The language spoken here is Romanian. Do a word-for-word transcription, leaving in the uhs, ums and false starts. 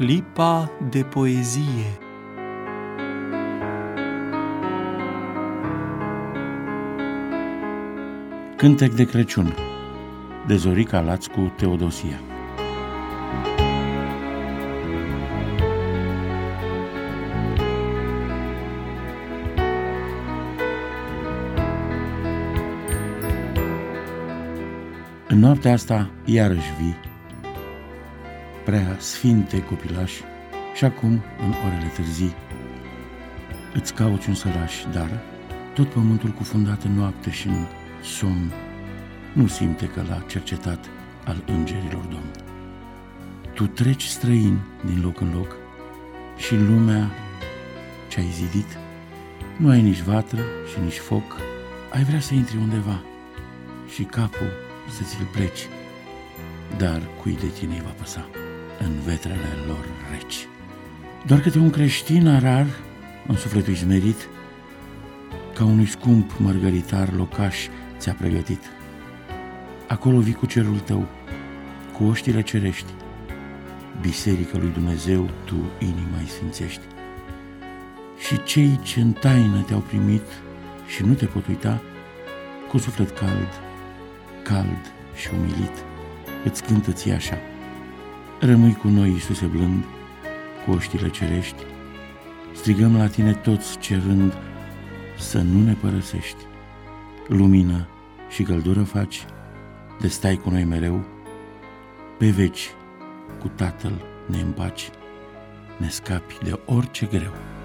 Clipa de poezie. Cântec de Crăciun de Zorica Lațcu Teodosia. În noaptea asta iarăși vii, prea sfinte copilași, și acum, în orele târzii, îți cauți un sălaș, dar tot pământul cufundat în noapte și în somn nu simte că l-a cercetat al îngerilor Domn. Tu treci străin din loc în loc și lumea ce-ai zidit nu ai nici vatră și nici foc, ai vrea să intri undeva și capul să ți-l pleci, dar cui de tine îi va păsa în vetrele lor reci. Doar câte un creștin rar, în sufletul izmerit, ca unui scump mărgăritar locaș ți-a pregătit. Acolo vii cu cerul tău, cu oștile cerești, biserică lui Dumnezeu tu inima-i sfințești. Și cei ce în taină te-au primit și nu te pot uita, cu suflet cald, cald și umilit, îți cântă ție așa: rămâi cu noi, Iisuse blând, cu oștile cerești, strigăm la tine toți cerând să nu ne părăsești. Lumină și căldură faci, de stai cu noi mereu, pe veci cu Tatăl ne împaci, ne scapi de orice greu.